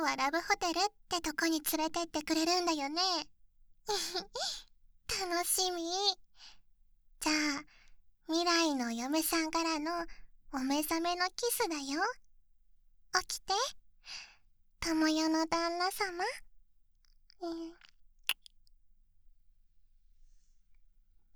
はラブホテルってとこに連れてってくれるんだよね。楽しみ。じゃあ、未来の嫁さんからのお目覚めのキスだよ。起きて、友よの旦那様。